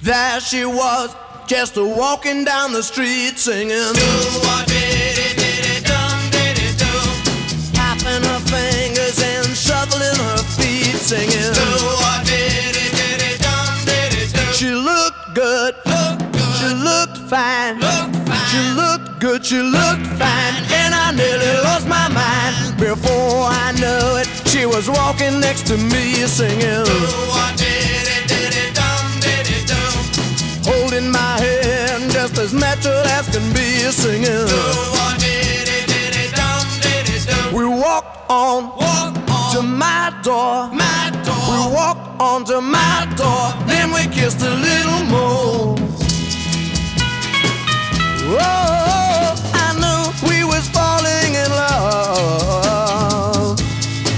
There she was, just a walking down the street singing. Tapping her fingers and shuffling her feet singing. She looked good, she looked fine, she looked good, she looked fine, and I nearly lost my mind. Before I knew it, she was walking next to me singing. Holding my hand just as natural as can be singing. We walked on to my door. We walked on to my door. Then we kissed a little more. Oh, I knew we was falling in love.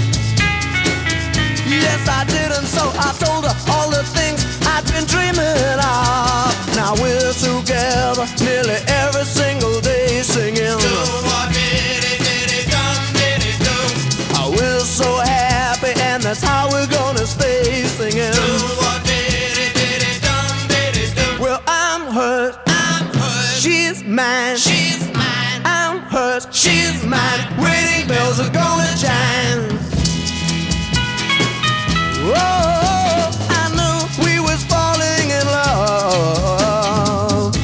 Yes, I did, and so I told her all the things I'd been dreaming of. Now we're together nearly every single day singing. We're so happy, and that's how we're gonna stay singing. Well, I'm hers, she's mine, I'm hers, she's mine. Wedding bells are gonna chime. Oh, I knew we was falling in love.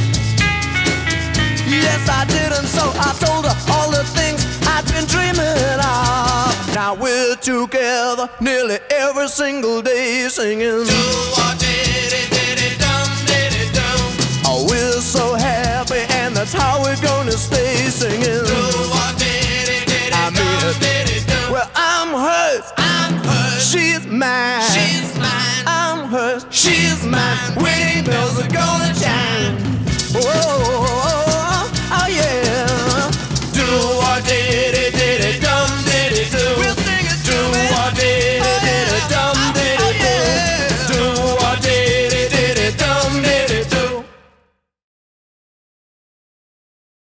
Yes, I did, and so I told her all the things I'd been dreaming of. Now we're together nearly every single day singing. Oh, we're so happy, and that's how we're gonna stay singing. I mean it. Well, I'm hers, she's mine, I'm hers, she's mine. Wedding bells are gonna